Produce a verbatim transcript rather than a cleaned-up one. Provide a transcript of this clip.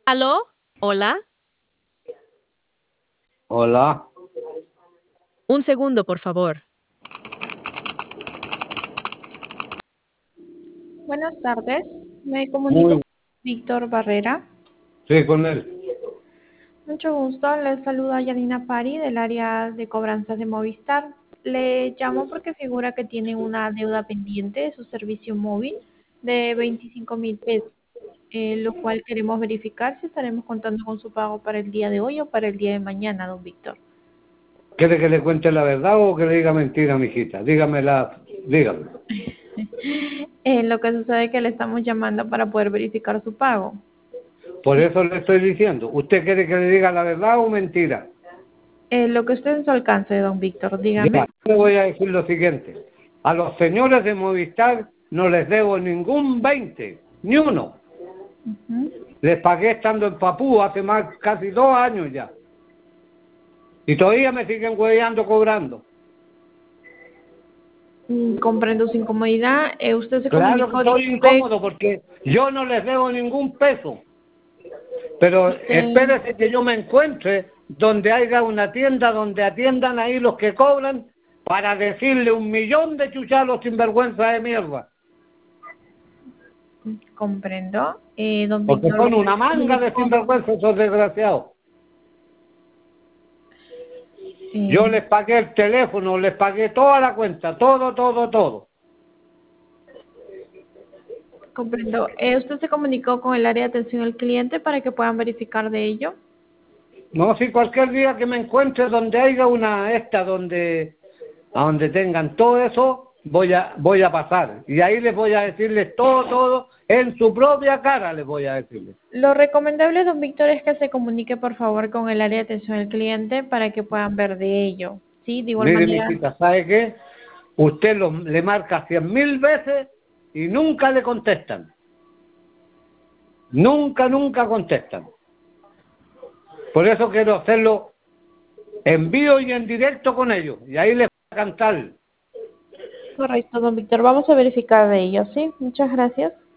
¿Aló? ¿Hola? Hola, Un segundo, por favor. Buenas tardes, me comunico muy con Víctor Barrera. sí, con él. Mucho gusto, les saluda Yanina Pari del área de cobranzas de Movistar. Le llamo porque figura que tiene una deuda pendiente de su servicio móvil de veinticinco mil pesos, eh, lo cual queremos verificar si estaremos contando con su pago para el día de hoy o para el día de mañana, don Víctor. ¿Quiere que le cuente la verdad o que le diga mentira, mijita? Dígamela, dígame. Eh, lo que sucede es que le estamos llamando para poder verificar su pago. Por eso le estoy diciendo. ¿Usted quiere que le diga la verdad o mentira? Eh, lo que esté en su alcance, don Víctor, dígame. Ya, le voy a decir lo siguiente. A los señores de Movistar no les debo ningún veinte, ni uno. Ujú. Les pagué estando en Papú hace más, casi dos años ya. Y todavía me siguen hueveando cobrando. Mm, Comprendo su incomodidad. Eh, usted se Claro que comunicó, estoy disculpe, incómodo porque yo no les debo ningún peso. Pero usted, espérese que yo me encuentre donde haya una tienda donde atiendan ahí los que cobran para decirle un millón de chuchalos sinvergüenza de mierda. comprendo. Eh, don Porque Víctor, son usted una se manga de comunicó, sinvergüenza esos desgraciados. Yo eh, les pagué el teléfono, les pagué toda la cuenta, todo, todo, todo. comprendo. Eh, usted se comunicó con el área de atención al cliente para que puedan verificar de ello. No, si cualquier día que me encuentre donde haya una esta, donde, a donde tengan todo eso, voy a, voy a pasar. Y ahí les voy a decirles todo, todo, en su propia cara les voy a decirles. Lo recomendable, don Víctor, es que se comunique, por favor, con el área de atención al cliente para que puedan ver de ello. Sí, de igual Mire, manera, mijita, ¿sabe qué? Usted lo, le marca cien mil veces y nunca le contestan. Nunca, nunca contestan. Por eso quiero hacerlo en vivo y en directo con ellos. Y ahí les voy a cantar. correcto, don Víctor. Vamos a verificar de ello, ¿sí? Muchas gracias.